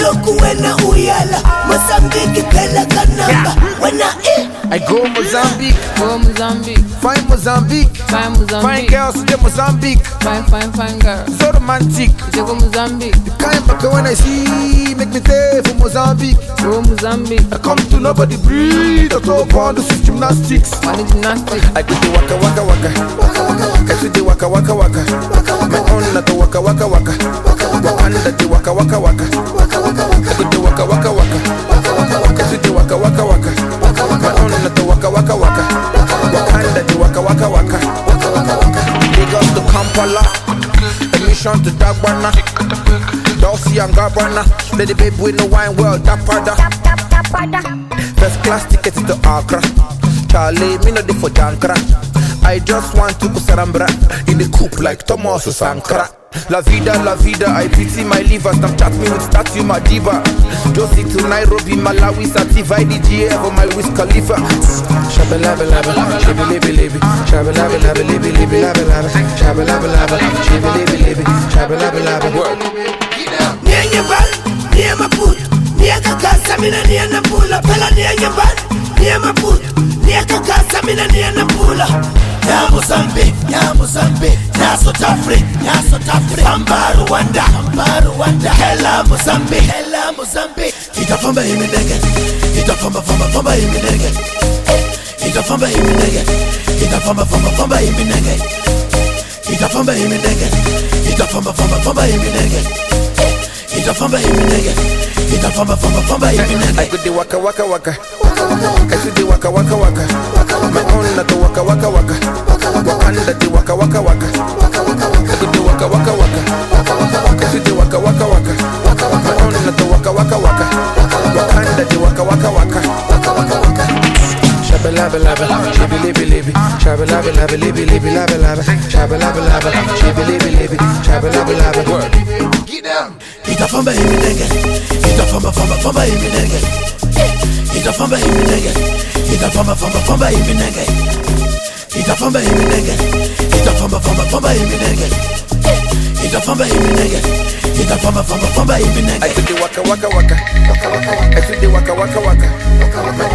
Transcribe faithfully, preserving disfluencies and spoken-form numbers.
loku wena uyala Mozambique pela kanamba Wena eh I go Mozambique, Go Mozambique, fine Mozambique, fine Mozambique, fine girls to Mozambique, fine, fine, fine girl. so romantic. You go Mozambique, The kind back when I see, make me stay for Mozambique. go Mozambique. I come to nobody breathe, I talk on the gymnastics. Money gymnastics, I do the waka waka waka, I do the waka waka waka. My own not the waka waka waka, Wakanda the waka waka waka. I do the waka waka waka, I do the waka waka waka. My own not the waka waka waka, Wakanda the waka waka waka. Lagos to Kampala, emission to Dagbana, Dulce and Gabbana. Lady babe with no wine world, that pada. First class ticket to Accra. Charlie, me no dey for Jankra. I just want to go Sarambra in the coupe like Thomas Sankara. La vida, la vida, I pity my liver. Snapchat me with statue, my diva. Josie to Nairobi, Malawi, Sativa, I D G A for my Wiz Khalifa. Shabalaba-laba, shibby-libby-libby, shabalaba-laba, libby-libby-laba-laba, shabalaba-laba, shibby-libby-libby, shabalaba-laba. Nia nyebal, nia maput Nia kakasa mina nia napula Pela nia nyebal, nia maput Nia kakasa mina nia napula Ya Mozambique, ya Mozambique Ya South Africa, ya South Africa Samba Rwanda, Samba Rwanda Hela Mozambique, hela Mozambique Itafamba himi nege Itafamba famba famba himi nege Itafamba himi nege Itafamba famba famba himi nege Itafamba himi nege Itafamba famba famba himi nege Itafamba himi nege Itafamba famba famba himi nege I could do waka waka waka I could do waka waka waka My own not the waka waka waka Wakanda the waka waka waka I could do waka waka waka I could do waka waka waka My own not the waka waka waka Wakanda the waka waka waka Shabalaba-laba, shibby-libby-libby, shabalaba-laba, libby-libby-laba-laba, shabalaba-laba, shibby-libby-libby, shabalaba-laba. Get down. Itafamba himi nege Itafamba famba famba himi nege Itafamba himi nege Itafamba famba famba himi nege Itafamba himi nege Itafamba famba famba himi nege Itafamba himi nege Itafamba famba famba himi nege I could do waka waka waka I could do waka waka waka My